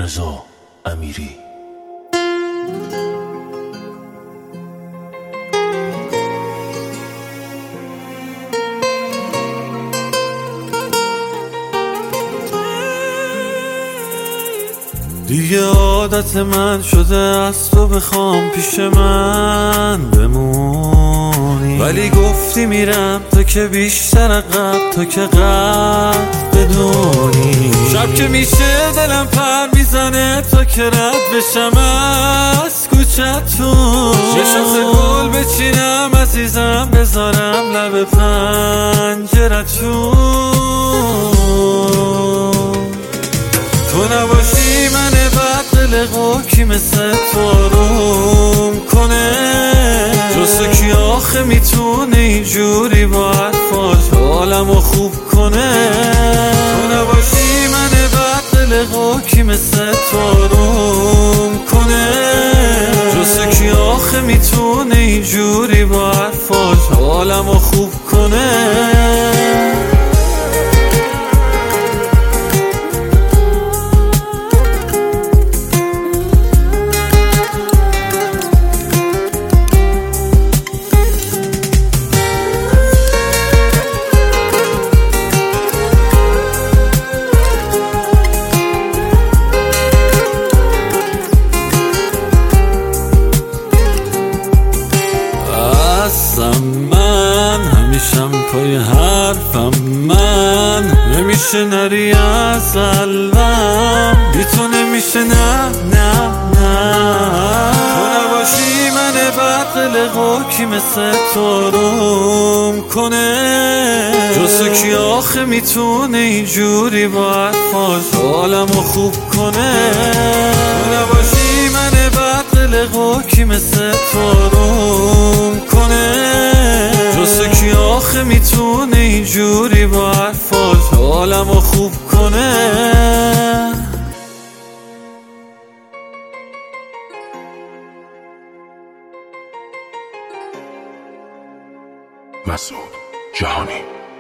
رضا امیری. دیگه عادت من شده از تو بخوام پیش من بمونی، ولی گفتی میرم تو که بیشتر عقب، تو که قد بدونی. شب که میشه دلم پر میزنه تا که رد بشم از کوچتون، یه شاخه گل بچینم عزیزم بذارم لب پنجرتون. تو نباشی من بد قلقو کی مثل تو آروم کنه، جز کی آخه میتونه اینجوری با حرفاش حالمو خوب کنه. تو نباشی من بد قلقو کی مثل تو آروم کنه، جز کی آخه میتونه اینجوری با حرفاش حالمو خوب کنه. من همیشم پای حرفم، من نمیشه نری از قلبم، بی تو نمیشه نه نه نه. تو نباشی من بد قلقو کی مثل تو آروم کنه، جز کی آخه میتونه اینجوری با حرفاش حالمو خوب کنه. تو نباشی من بد قلقو کی مثل تو آروم کنه، جز کی آخه میتونه اینجوری با حرفاش حالمو خوب کنه. مسعود جهانی.